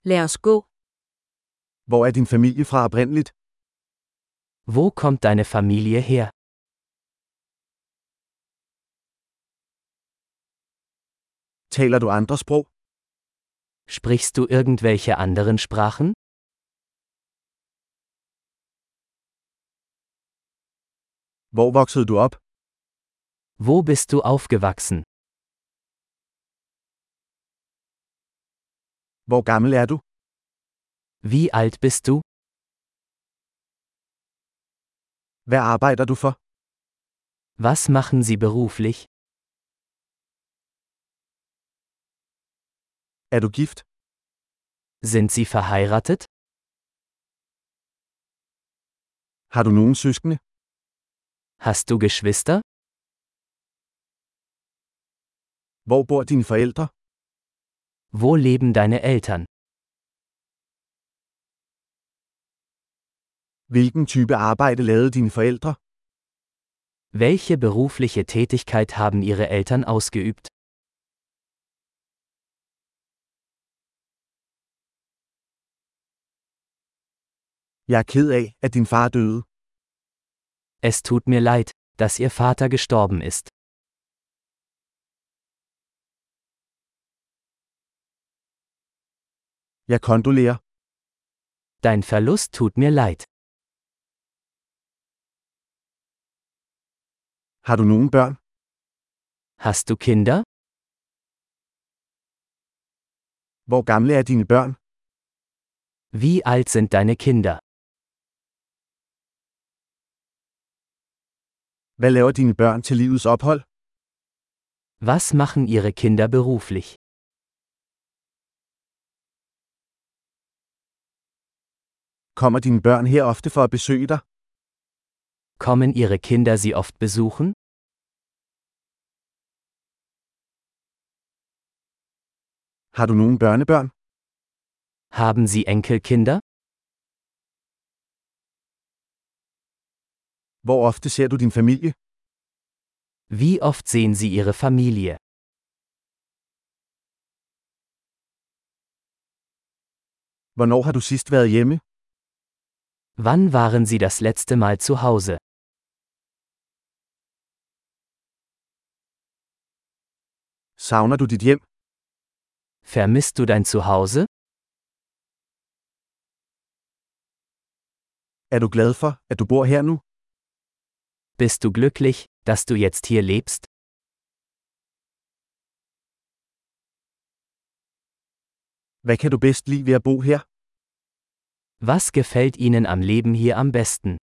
Lad os gå. Hvor er din familie fra oprindeligt? Wo kommt deine Familie her? Taler du andre sprog? Sprichst du irgendwelche anderen Sprachen? Hvor voksede du op? Wo bist du aufgewachsen? Hvor gammel er du? Wie alt bist du? Hvad arbejder du for? Was machen Sie beruflich? Er du gift? Sind Sie verheiratet? Har du nogen søskende? Hast du Geschwister? Hvor bor dine forældre? Wo leben deine Eltern? Hvilken type arbejde lavede dine forældre? Welche berufliche Tätigkeit haben Ihre Eltern ausgeübt? Jeg er ked af, at din far døde. Es tut mir leid, dass Ihr Vater gestorben ist. Jeg kondolerer. Dein Verlust tut mir leid. Har du nogen børn? Hast du Kinder? Hvor gamle er dine børn? Wie alt sind deine Kinder? Hvad laver dine børn til livets ophold? Was machen Ihre Kinder beruflich? Kommer dine børn her ofte for at besøge dig? Kommen Ihre Kinder Sie oft besuchen? Har du nogen børnebørn? Haben Sie Enkelkinder? Hvor ofte ser du din familie? Wie oft sehen Sie Ihre Familie? Hvornår har du sidst været hjemme? Wann waren Sie das letzte Mal zu Hause? Savner du dit hjem? Vermisst du dein Zuhause? Er du glad for, at du bor her nu? Bist du glücklich, dass du jetzt hier lebst? Hvad kan du bedst lide ved at bo her? Was gefällt Ihnen am Leben hier am besten?